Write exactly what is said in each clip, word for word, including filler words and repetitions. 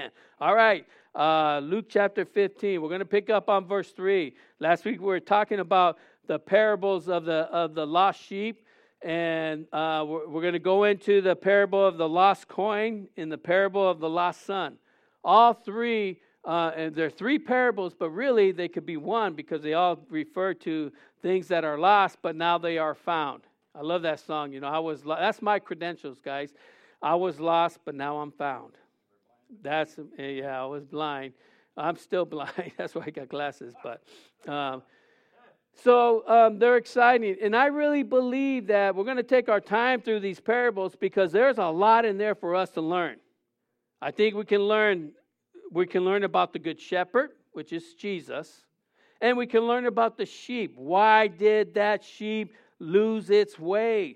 Amen. All right. Uh, Luke chapter fifteen. We're going to pick up on verse three. Last week we were talking about the parables of the of the lost sheep. And uh, we're, we're going to go into the parable of the lost coin and the parable of the lost son. All three, uh, and there are three parables, but really they could be one because they all refer to things that are lost, but now they are found. I love that song. You know, I was lo- that's my credentials, guys. I was lost, but now I'm found. That's yeah. I was blind. I'm still blind. That's why I got glasses. But. Um, So um, they're exciting. And I really believe that we're going to take our time through these parables because there's a lot in there for us to learn. I think we can learn we can learn about the Good Shepherd, which is Jesus. And we can learn about the sheep. Why did that sheep lose its way?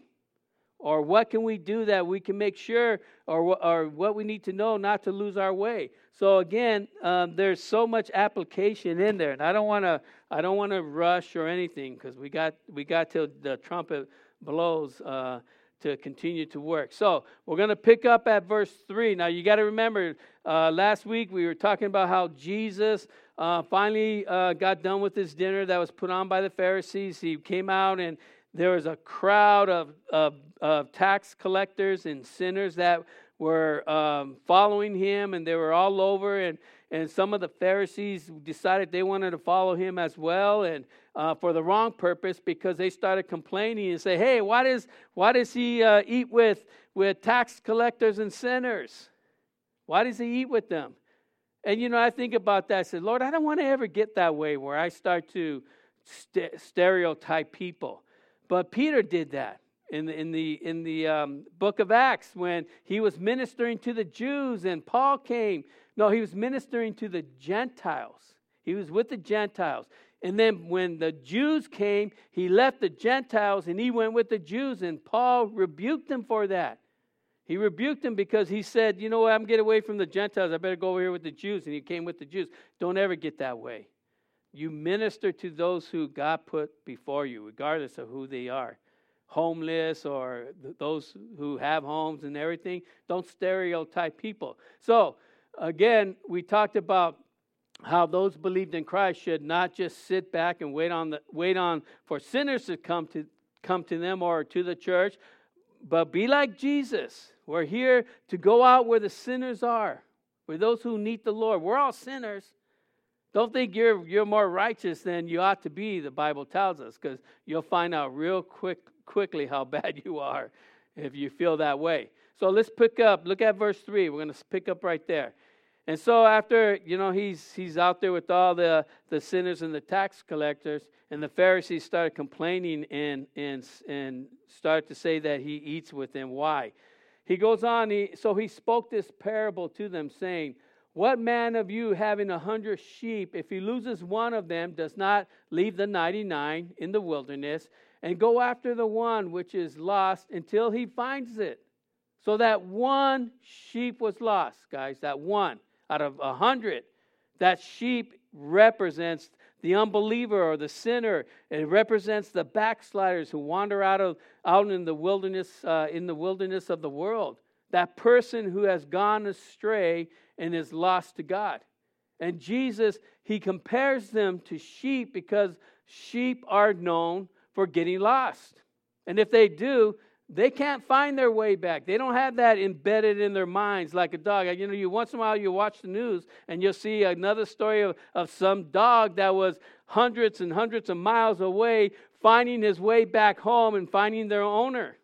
Or what can we do that we can make sure, or, or what we need to know not to lose our way? So again, um, there's so much application in there, and I don't want to, I don't want to rush or anything because we got, we got till the trumpet blows uh, to continue to work. So we're going to pick up at verse three. Now you got to remember, uh, last week we were talking about how Jesus uh, finally uh, got done with his dinner that was put on by the Pharisees. He came out and there was a crowd of, of, of tax collectors and sinners that were um, following him, and they were all over. And, and some of the Pharisees decided they wanted to follow him as well, and uh, for the wrong purpose, because they started complaining and say, "Hey, why does why does he uh, eat with with tax collectors and sinners? Why does he eat with them?" And you know, I think about that. I said, "Lord, I don't want to ever get that way where I start to st- stereotype people." But Peter did that in the in the in the um, book of Acts when he was ministering to the Jews, and Paul came. No, he was ministering to the Gentiles. He was with the Gentiles, and then when the Jews came, he left the Gentiles and he went with the Jews. And Paul rebuked them for that. He rebuked them because he said, "You know what? I'm getting away from the Gentiles. I better go over here with the Jews." And he came with the Jews. Don't ever get that way. You minister to those who God put before you, regardless of who they are. Homeless or th- those who have homes and everything. Don't stereotype people. So, again, we talked about how those believed in Christ should not just sit back and wait on the wait on for sinners to come to come to them or to the church, but be like Jesus. We're here to go out where the sinners are, where those who need the Lord. We're all sinners. Don't think you're you're more righteous than you ought to be, the Bible tells us, because you'll find out real quick quickly how bad you are if you feel that way. So let's pick up, look at verse three. We're going to pick up right there. And so after, you know, he's he's out there with all the, the sinners and the tax collectors, and the Pharisees started complaining and and and started to say that he eats with them. Why? He goes on, he, so he spoke this parable to them, saying, "What man of you having a hundred sheep, if he loses one of them, does not leave the ninety-nine in the wilderness and go after the one which is lost until he finds it?" So that one sheep was lost, guys, that one out of a hundred. That sheep represents the unbeliever or the sinner. It represents the backsliders who wander out of out in the wilderness, uh, in the wilderness of the world. That person who has gone astray and is lost to God. And Jesus, he compares them to sheep because sheep are known for getting lost. And if they do, they can't find their way back. They don't have that embedded in their minds like a dog. You know, you once in a while you watch the news and you'll see another story of, of some dog that was hundreds and hundreds of miles away finding his way back home and finding their owner.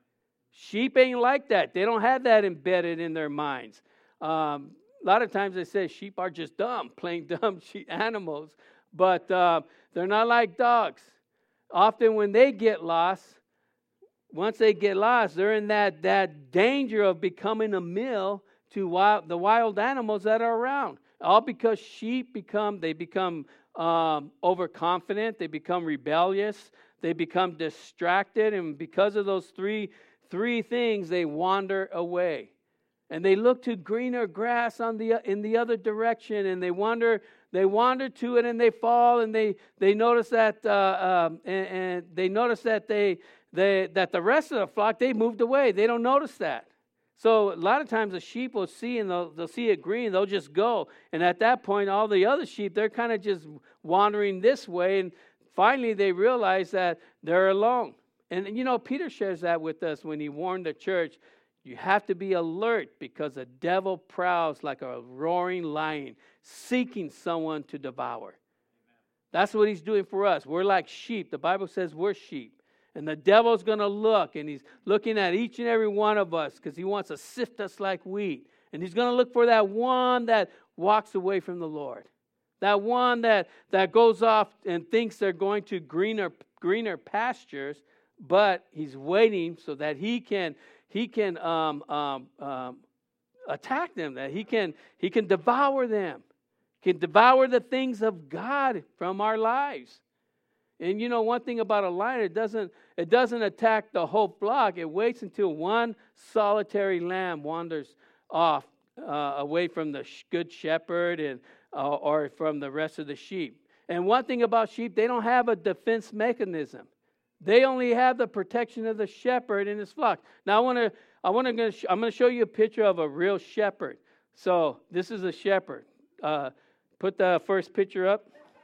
Sheep ain't like that. They don't have that embedded in their minds. Um, a lot of times they say sheep are just dumb, plain dumb sheep animals. But uh, they're not like dogs. Often when they get lost, once they get lost, they're in that, that danger of becoming a meal to wild, the wild animals that are around. All because sheep become, they become um, overconfident, they become rebellious, they become distracted, and because of those three three things, they wander away. And they look to greener grass on the in the other direction, and they wander they wander to it, and they fall, and they they notice that uh, um, and, and they notice that they they that the rest of the flock, they moved away. They don't notice that. So a lot of times the sheep will see and they'll, they'll see it green, they'll just go. And at that point, all the other sheep, they're kind of just wandering this way. And finally, they realize that they're alone. And, you know, Peter shares that with us when he warned the church. You have to be alert because the devil prowls like a roaring lion, seeking someone to devour. That's what he's doing for us. We're like sheep. The Bible says we're sheep. And the devil's going to look, and he's looking at each and every one of us because he wants to sift us like wheat. And he's going to look for that one that walks away from the Lord. That one that, that goes off and thinks they're going to greener, greener pastures, but he's waiting so that he can... He can um, um, um, attack them, that he can he can devour them, can devour the things of God from our lives. And you know, one thing about a lion, it doesn't it doesn't attack the whole flock. It waits until one solitary lamb wanders off uh, away from the good shepherd and uh, or from the rest of the sheep. And one thing about sheep, they don't have a defense mechanism. They only have the protection of the shepherd and his flock. Now I want to, I want to, I'm going to show you a picture of a real shepherd. So this is a shepherd. Uh, put the first picture up.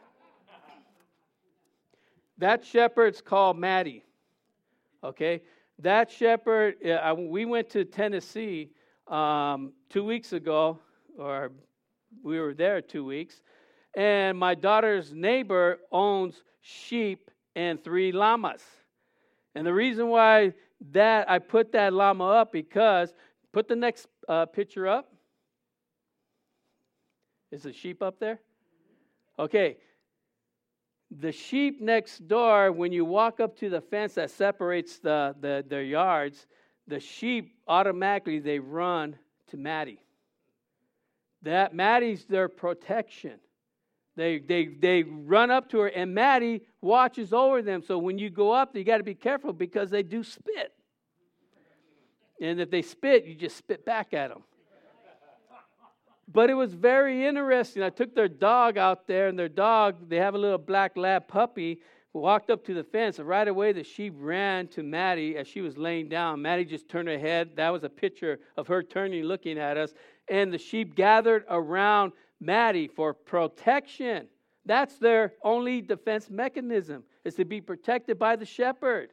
That shepherd's called Maddie. Okay, that shepherd. Uh, we went to Tennessee um, two weeks ago, or we were there two weeks, and my daughter's neighbor owns sheep and three llamas. And the reason why that I put that llama up, because, put the next uh, picture up. Is the sheep up there? Okay. The sheep next door, when you walk up to the fence that separates the, the their yards, the sheep automatically, they run to Maddie. That Maddie's their protection. They they they run up to her, and Maddie watches over them. So when you go up, you got to be careful because they do spit. And if they spit, you just spit back at them. But it was very interesting. I took their dog out there, and their dog, they have a little black lab puppy, walked up to the fence, and right away the sheep ran to Maddie as she was laying down. Maddie just turned her head. That was a picture of her turning, looking at us. And the sheep gathered around Maddie for protection. That's their only defense mechanism, is to be protected by the shepherd,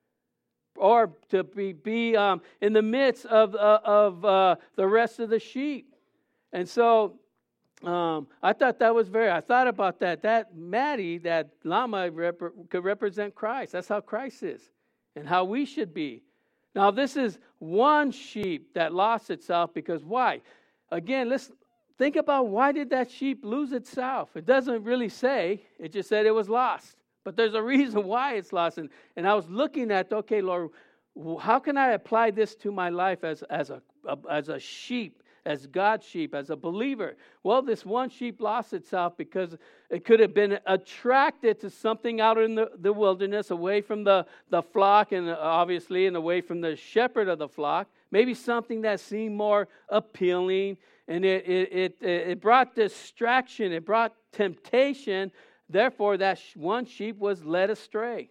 or to be, be um, in the midst of, uh, of uh, the rest of the sheep. And so um, I thought that was very, I thought about that. That Maddie, that llama rep- could represent Christ. That's how Christ is and how we should be. Now this is one sheep that lost itself because why? Again, let's think about, why did that sheep lose itself? It doesn't really say. It just said it was lost. But there's a reason why it's lost. And, and I was looking at, okay, Lord, how can I apply this to my life as, as, a, as a sheep, as God's sheep, as a believer? Well, this one sheep lost itself because it could have been attracted to something out in the, the wilderness, away from the, the flock, and obviously, and away from the shepherd of the flock. Maybe something that seemed more appealing. And it, it it it brought distraction. It brought temptation. Therefore, that one sheep was led astray.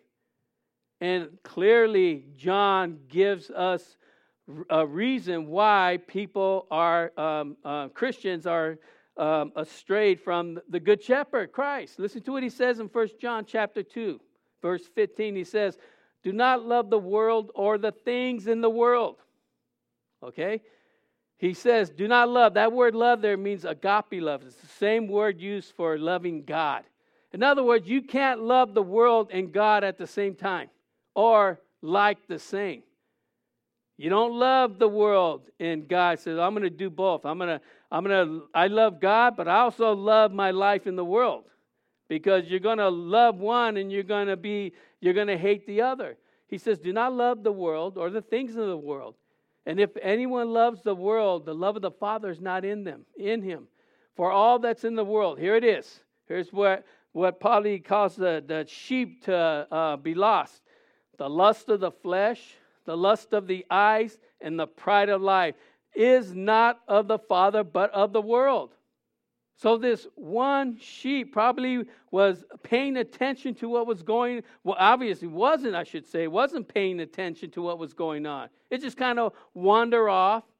And clearly, John gives us a reason why people are, um, uh, Christians are um, astrayed from the Good Shepherd, Christ. Listen to what he says in First John chapter two, verse fifteen. He says, "Do not love the world or the things in the world." Okay? He says, do not love. That word love there means agape love. It's the same word used for loving God. In other words, you can't love the world and God at the same time, or like the same. You don't love the world and God says, I'm going to do both. I'm going to, I'm going to, I love God, but I also love my life in the world. Because you're going to love one and you're going to be, you're going to hate the other. He says, do not love the world or the things of the world. And if anyone loves the world, the love of the Father is not in them, in him. For all that's in the world, here it is. Here's what, what Paul calls the, the sheep to uh, be lost. The lust of the flesh, the lust of the eyes, and the pride of life is not of the Father, but of the world. So this one sheep probably was paying attention to what was going, well, obviously wasn't, I should say, wasn't paying attention to what was going on. It just kind of wandered off,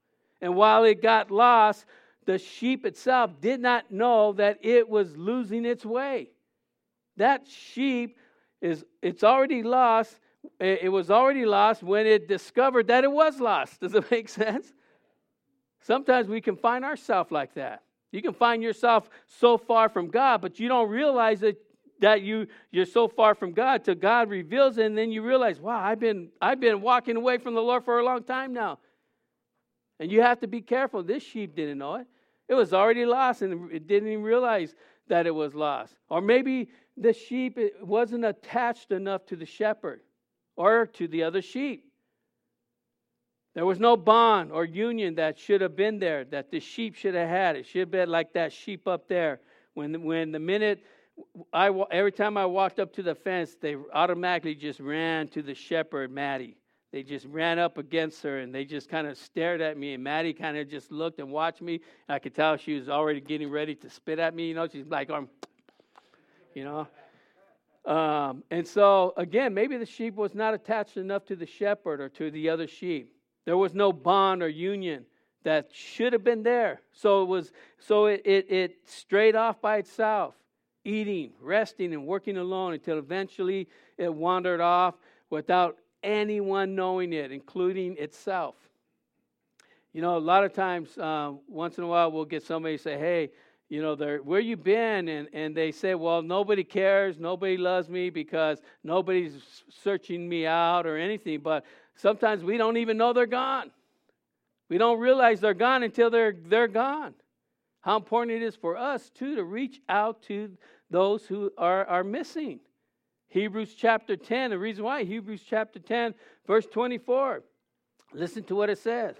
And while it got lost, the sheep itself did not know that it was losing its way. That sheep is, it's already lost. It was already lost when it discovered that it was lost. Does it make sense? Sometimes we can find ourselves like that. You can find yourself so far from God, but you don't realize that, that you, you're so far from God till God reveals it, and then you realize, wow, I've been, I've been walking away from the Lord for a long time now. And you have to be careful. This sheep didn't know it. It was already lost, and it didn't even realize that it was lost. Or maybe the sheep it wasn't attached enough to the shepherd or to the other sheep. There was no bond or union that should have been there, that the sheep should have had. It should have been like that sheep up there. When, when the minute, I, every time I walked up to the fence, they automatically just ran to the shepherd, Maddie. They just ran up against her, and they just kind of stared at me, and Maddie kind of just looked and watched me. I could tell she was already getting ready to spit at me. You know, she's like, um, you know. Um, and so, again, maybe the sheep was not attached enough to the shepherd or to the other sheep. There was no bond or union that should have been there. So it was. So it, it, it strayed off by itself, eating, resting, and working alone until eventually it wandered off without anyone knowing it, including itself. You know, a lot of times, um, once in a while, we'll get somebody say, hey, you know, where you been? And, and they say, well, nobody cares, nobody loves me because nobody's searching me out or anything. But sometimes we don't even know they're gone. We don't realize they're gone until they're they're gone. How important it is for us, too, to reach out to those who are, are missing. Hebrews chapter ten, the reason why, Hebrews chapter ten, verse twenty-four. Listen to what it says.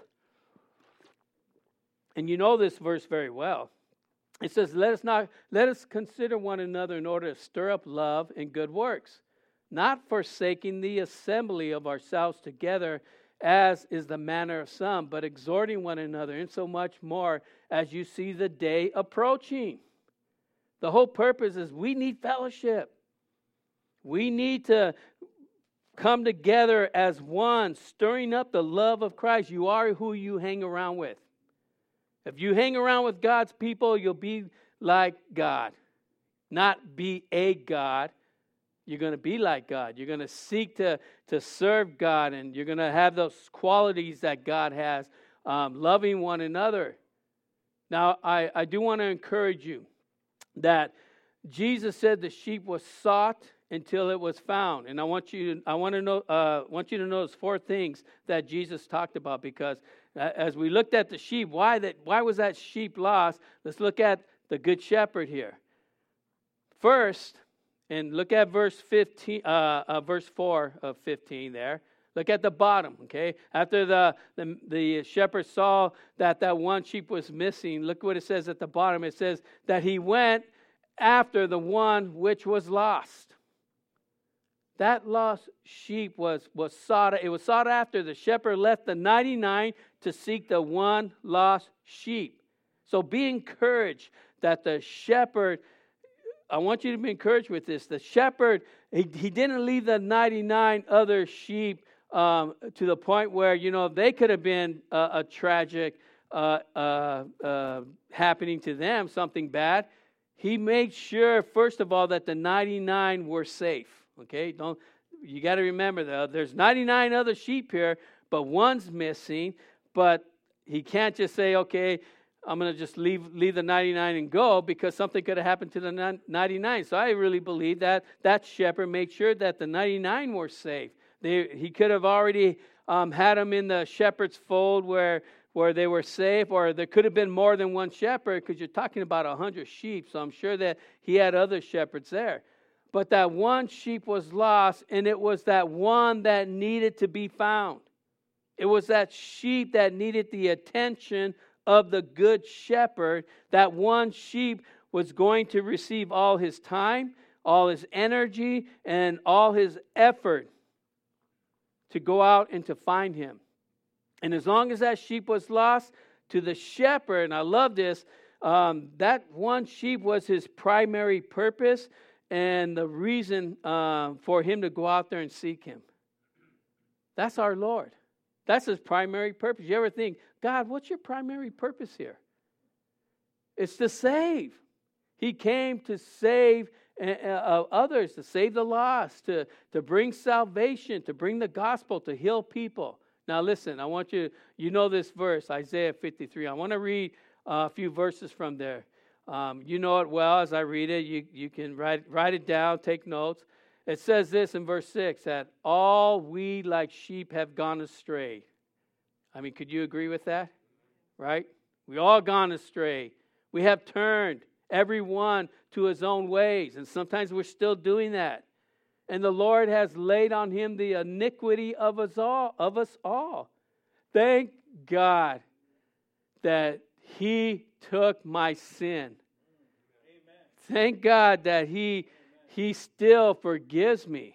And you know this verse very well. It says, let us not let us consider one another in order to stir up love and good works, not forsaking the assembly of ourselves together, as is the manner of some, but exhorting one another, in so much more as you see the day approaching. The whole purpose is we need fellowship. We need to come together as one, stirring up the love of Christ. You are who you hang around with. If you hang around with God's people, you'll be like God. Not be a God. You're going to be like God. You're going to seek to, to serve God, and you're going to have those qualities that God has, um, loving one another. Now, I, I do want to encourage you that Jesus said the sheep was sought until it was found. And I want you, I want to know, uh, want you to notice four things that Jesus talked about, because as we looked at the sheep, why that, why was that sheep lost? Let's look at the good shepherd here. First, and look at verse fifteen, uh, uh, verse four of fifteen there. Look at the bottom, okay? After the, the, the shepherd saw that that one sheep was missing, look what it says at the bottom. It says that he went after the one which was lost. That lost sheep was, was sought, it was sought after. The shepherd left the ninety-nine to seek the one lost sheep. So be encouraged that the shepherd, I want you to be encouraged with this. The shepherd, he, he didn't leave the ninety-nine other sheep um, to the point where, you know, they could have been a, a tragic uh, uh, uh, happening to them, something bad. He made sure, first of all, that the ninety-nine were safe. Okay, don't you got to remember though, there's ninety-nine other sheep here, but one's missing. But he can't just say, okay, I'm going to just leave leave the ninety-nine and go, because something could have happened to the ninety-nine. So I really believe that that shepherd made sure that the ninety-nine were safe. They, he could have already um, had them in the shepherd's fold where where they were safe, or there could have been more than one shepherd, because you're talking about a hundred sheep. So I'm sure that he had other shepherds there. But that one sheep was lost, and it was that one that needed to be found. It was that sheep that needed the attention of the good shepherd. That one sheep was going to receive all his time, all his energy, and all his effort to go out and to find him. And as long as that sheep was lost, to the shepherd, and I love this, um, that one sheep was his primary purpose and the reason uh, for him to go out there and seek him. That's our Lord. That's his primary purpose. You ever think, God, what's your primary purpose here? It's to save. He came to save uh, others, to save the lost, to, to bring salvation, to bring the gospel, to heal people. Now listen, I want you, you know this verse, Isaiah fifty-three. I want to read uh, a few verses from there. Um, you know it well. As I read it, you, you can write, write it down, take notes. It says this in verse six, that all we like sheep have gone astray. I mean, could you agree with that? Right? We all gone astray. We have turned everyone to his own ways. And sometimes we're still doing that. And the Lord has laid on him the iniquity of us all. Of us all. Thank God that he took my sin. Amen. Thank God that he, he still forgives me.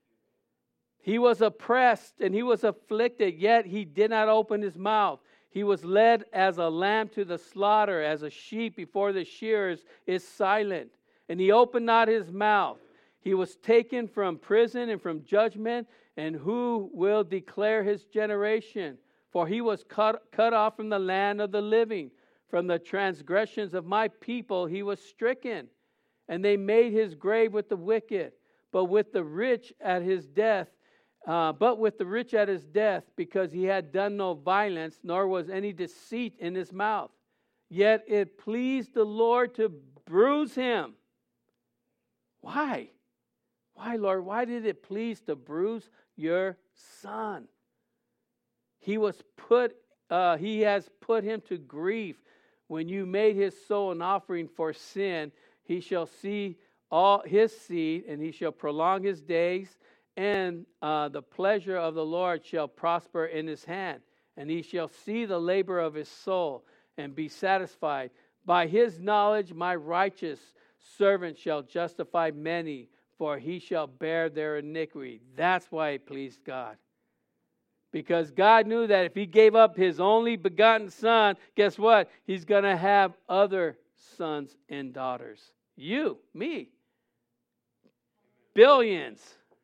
He was oppressed and he was afflicted, yet he did not open his mouth. He was led as a lamb to the slaughter, as a sheep before the shearers is silent. And he opened not his mouth. He was taken from prison and from judgment, and who will declare his generation? For he was cut, cut off from the land of the living. From the transgressions of my people he was stricken. And they made his grave with the wicked, but with the rich at his death, uh, but with the rich at his death, because he had done no violence, nor was any deceit in his mouth. Yet it pleased the Lord to bruise him. Why? Why, Lord? Why did it please to bruise your son? He was put, uh, he has put him to grief. When you made his soul an offering for sin, he shall see all his seed, and he shall prolong his days, and uh, the pleasure of the Lord shall prosper in his hand, and he shall see the labor of his soul, and be satisfied. By his knowledge my righteous servant shall justify many, for he shall bear their iniquity. That's why it pleased God. Because God knew that if he gave up his only begotten son, guess what? He's going to have other sons and daughters. You, me. Billions.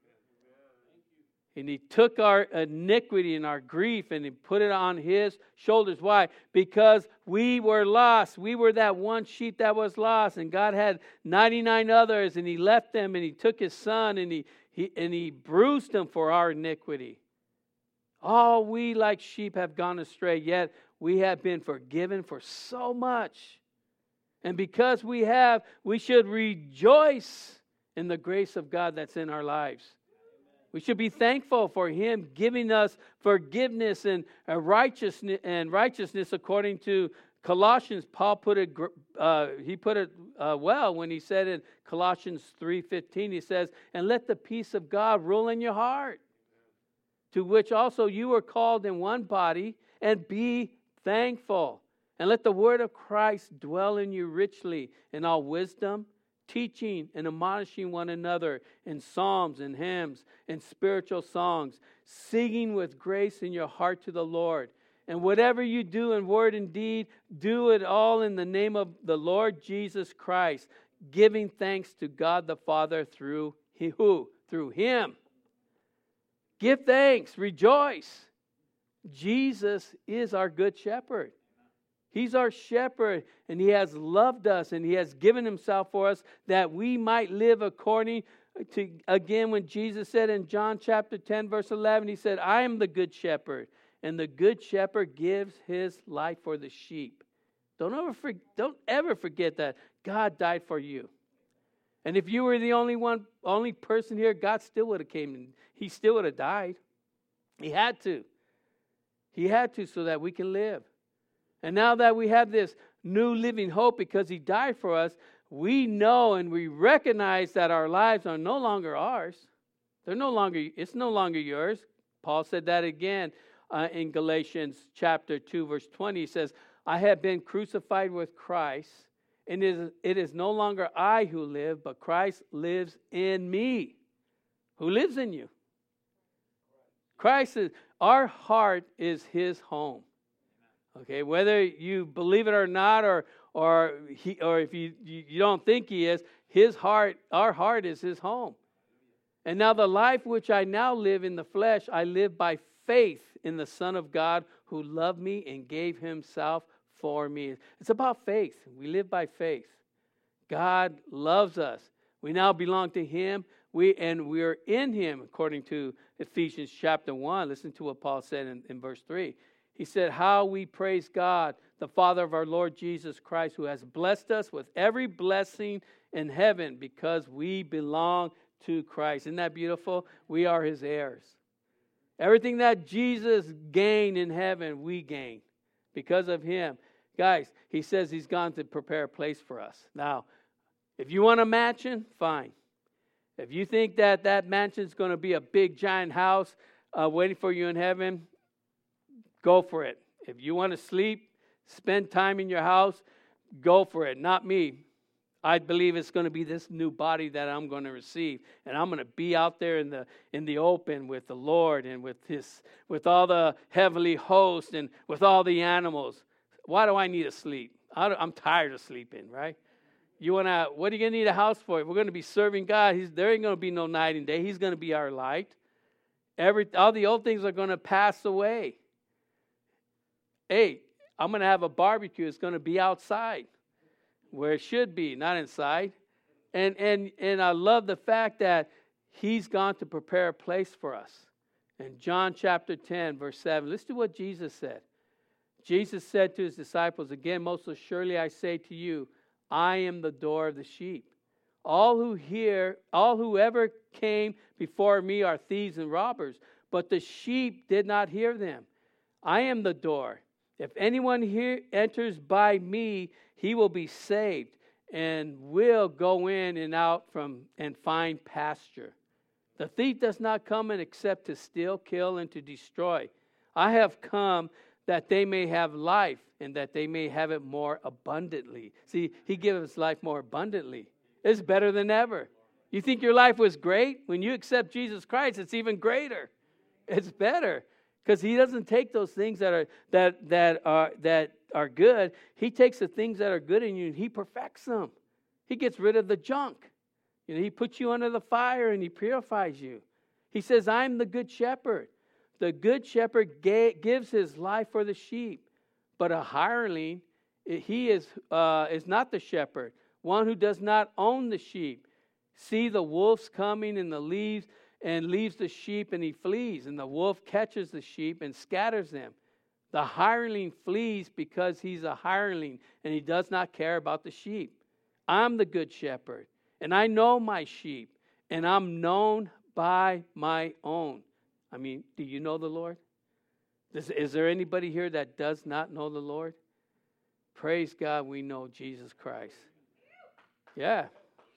And he took our iniquity and our grief and he put it on his shoulders. Why? Because we were lost. We were that one sheep that was lost. And God had ninety-nine others, and he left them, and he took his son, and he, he, and he bruised them for our iniquity. All we like sheep have gone astray, yet we have been forgiven for so much. And because we have, we should rejoice in the grace of God that's in our lives. We should be thankful for him giving us forgiveness and righteousness, and righteousness according to Colossians. Paul put it, uh, he put it uh, well when he said in Colossians three fifteen, he says, "And let the peace of God rule in your heart, to which also you were called in one body, and be thankful. And let the word of Christ dwell in you richly in all wisdom, teaching and admonishing one another in psalms and hymns and spiritual songs, singing with grace in your heart to the Lord. And whatever you do in word and deed, do it all in the name of the Lord Jesus Christ, giving thanks to God the Father through he, who? Through him." Give thanks, rejoice. Jesus is our good shepherd. He's our shepherd, and he has loved us, and he has given himself for us that we might live according to, again, when Jesus said in John chapter ten, verse eleven, he said, "I am the good shepherd, and the good shepherd gives his life for the sheep." Don't ever, don't ever forget that God died for you. And if you were the only one, only person here, God still would have came and he still would have died. He had to. He had to so that we can live. And now that we have this new living hope because he died for us, we know and we recognize that our lives are no longer ours. They're no longer, it's no longer yours. Paul said that again uh, in Galatians chapter two, verse twenty. He says, "I have been crucified with Christ, and it is, it is no longer I who live, but Christ lives in me." Who lives in you? Christ is, our heart is his home. Okay, whether you believe it or not, or or he, or if you, you you don't think he is, his heart, our heart is his home. And now the life which I now live in the flesh, I live by faith in the Son of God who loved me and gave himself for me. It's about faith. We live by faith. God loves us. We now belong to him. We and we're in him, according to Ephesians chapter one. Listen to what Paul said in, in verse three. He said, how we praise God, the Father of our Lord Jesus Christ, who has blessed us with every blessing in heaven because we belong to Christ. Isn't that beautiful? We are his heirs. Everything that Jesus gained in heaven, we gain because of him. Guys, he says he's gone to prepare a place for us. Now, if you want a mansion, fine. If you think that that mansion is going to be a big, giant house uh, waiting for you in heaven, go for it. If you want to sleep, spend time in your house, go for it. Not me. I believe it's going to be this new body that I'm going to receive, and I'm going to be out there in the in the open with the Lord and with his with all the heavenly hosts and with all the animals. Why do I need to sleep? I'm tired of sleeping, right? You want to? What are you going to need a house for? If we're going to be serving God, he's, there ain't going to be no night and day. He's going to be our light. Every all the old things are going to pass away. Hey, I'm going to have a barbecue. It's going to be outside, where it should be, not inside. And and and I love the fact that he's gone to prepare a place for us. In John chapter ten, verse seven, listen to what Jesus said. Jesus said to his disciples, again, most assuredly I say to you, I am the door of the sheep. All who hear, all who ever came before me are thieves and robbers, but the sheep did not hear them. I am the door. If anyone here enters by me, he will be saved and will go in and out from and find pasture. The thief does not come in except to steal, kill, and to destroy. I have come that they may have life and that they may have it more abundantly. See, he gives us life more abundantly. It's better than ever. You think your life was great? When you accept Jesus Christ, it's even greater. It's better. Because he doesn't take those things that are that that are that are good. He takes the things that are good in you and he perfects them. He gets rid of the junk. You know, he puts you under the fire and he purifies you. He says, I'm the good shepherd. The good shepherd ga- gives his life for the sheep. But a hireling, he is uh, is not the shepherd, one who does not own the sheep. See the wolves coming and the leaves and leaves the sheep and he flees. And the wolf catches the sheep and scatters them. The hireling flees because he's a hireling and he does not care about the sheep. I'm the good shepherd and I know my sheep and I'm known by my own. I mean, do you know the Lord? Is, is there anybody here that does not know the Lord? Praise God, we know Jesus Christ. Yeah.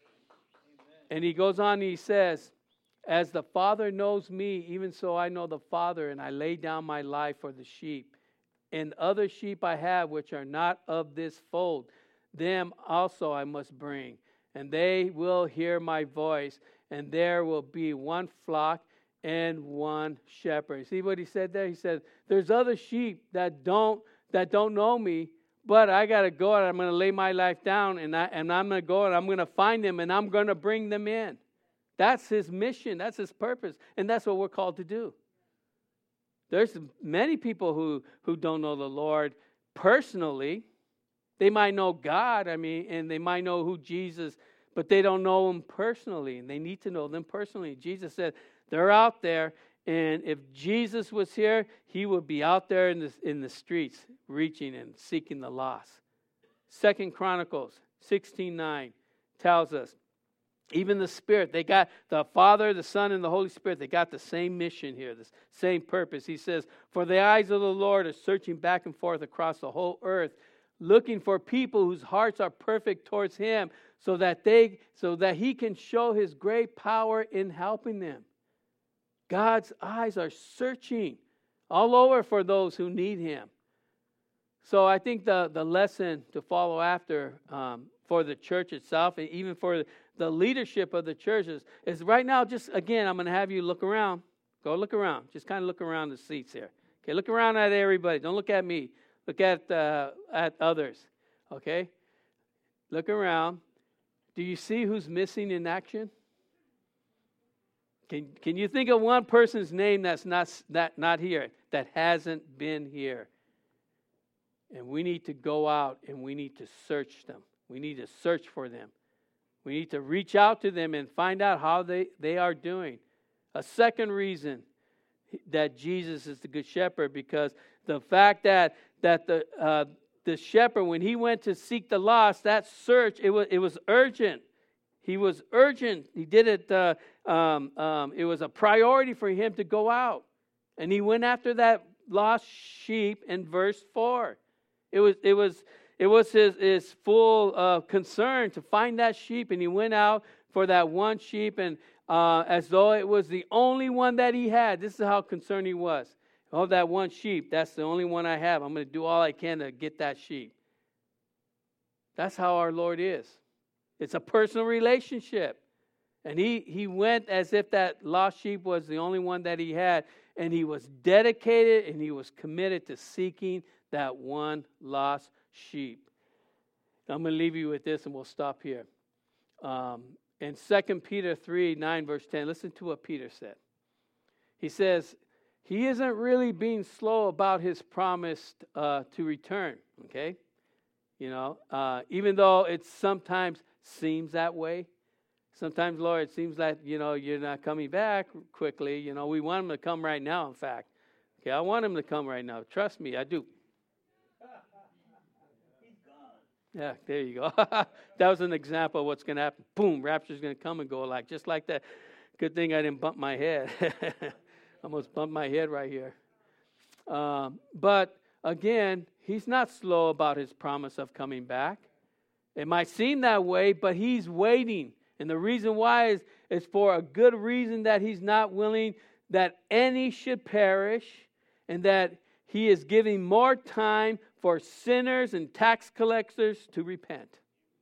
And he goes on and he says, as the Father knows me, even so I know the Father, and I lay down my life for the sheep. And other sheep I have which are not of this fold, them also I must bring. And they will hear my voice, and there will be one flock and one shepherd. See what he said there? He said, there's other sheep that don't that don't know me, but I got to go and I'm going to lay my life down, and, I, and I'm going to go and I'm going to find them, and I'm going to bring them in. That's his mission. That's his purpose. And that's what we're called to do. There's many people who, who don't know the Lord personally. They might know God, I mean, and they might know who Jesus, but they don't know him personally, and they need to know them personally. Jesus said, they're out there, and if Jesus was here, he would be out there in the, in the streets, reaching and seeking the lost. Second Chronicles sixteen nine tells us, even the Spirit, they got the Father, the Son, and the Holy Spirit, they got the same mission here, the same purpose. He says, for the eyes of the Lord are searching back and forth across the whole earth, looking for people whose hearts are perfect towards him, so that they so that he can show his great power in helping them. God's eyes are searching all over for those who need him. So I think the, the lesson to follow after um, for the church itself, and even for the leadership of the churches, is right now, just again, I'm going to have you look around. Go look around. Just kind of look around the seats here. Okay, look around at everybody. Don't look at me. Look at uh, at others. Okay? Look around. Do you see who's missing in action? Can, can you think of one person's name that's not, that, not here, that hasn't been here? And we need to go out and we need to search them. We need to search for them. We need to reach out to them and find out how they, they are doing. A second reason that Jesus is the good shepherd, because the fact that that the uh, the shepherd, when he went to seek the lost, that search, it was it was urgent. He was urgent. He did it. Uh, um, um, it was a priority for him to go out, and he went after that lost sheep in verse four. It was it was it was his his full uh, concern to find that sheep, and he went out for that one sheep, and uh, as though it was the only one that he had. This is how concerned he was. Oh, that one sheep, that's the only one I have. I'm going to do all I can to get that sheep. That's how our Lord is. It's a personal relationship. And he, he went as if that lost sheep was the only one that he had. And he was dedicated and he was committed to seeking that one lost sheep. Now, I'm going to leave you with this and we'll stop here. Um, in Second Peter three, nine, verse ten, listen to what Peter said. He says, he isn't really being slow about his promise uh, to return, okay? You know, uh, even though it sometimes seems that way. Sometimes, Lord, it seems like, you know, you're not coming back quickly. You know, we want him to come right now, in fact. Okay, I want him to come right now. Trust me, I do. He's gone. Yeah, there you go. That was an example of what's going to happen. Boom, rapture's going to come and go, like just like that. Good thing I didn't bump my head. Almost bumped my head right here. Um, but again, he's not slow about his promise of coming back. It might seem that way, but he's waiting. And the reason why is, is for a good reason, that he's not willing that any should perish, and that he is giving more time for sinners and tax collectors to repent.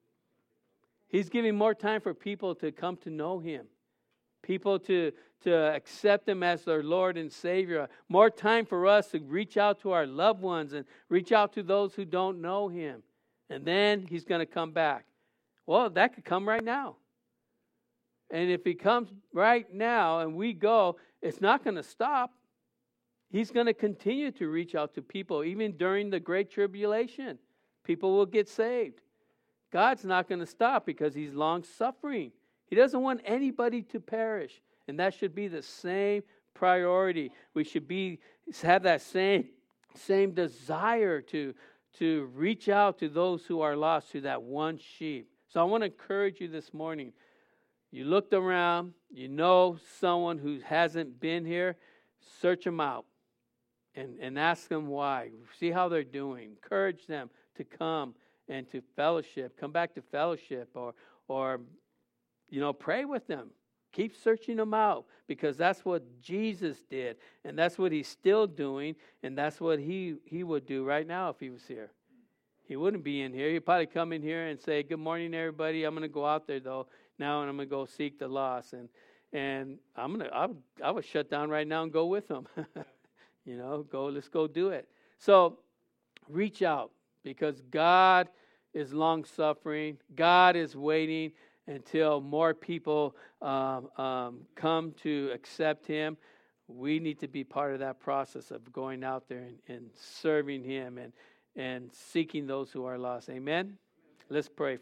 He's giving more time for people to come to know him. People to, to accept him as their Lord and Savior. More time for us to reach out to our loved ones and reach out to those who don't know him. And then he's going to come back. Well, that could come right now. And if he comes right now and we go, it's not going to stop. He's going to continue to reach out to people. Even during the Great Tribulation, people will get saved. God's not going to stop because he's long-suffering. He doesn't want anybody to perish. And that should be the same priority. We should be have that same, same desire to, to reach out to those who are lost, to that one sheep. So I want to encourage you this morning. You looked around, you know someone who hasn't been here, search them out and, and ask them why. See how they're doing. Encourage them to come and to fellowship. Come back to fellowship, or or you know, pray with them. Keep searching them out, because that's what Jesus did, and that's what he's still doing, and that's what he, he would do right now if he was here. He wouldn't be in here. He'd probably come in here and say, good morning, everybody. I'm going to go out there, though, now, and I'm going to go seek the lost. And and I'm going to, I would, I would shut down right now and go with them. You know, go, let's go do it. So reach out, because God is long-suffering. God is waiting until more people um, um, come to accept him. We need to be part of that process of going out there and, and serving him and, and seeking those who are lost. Amen? Let's pray.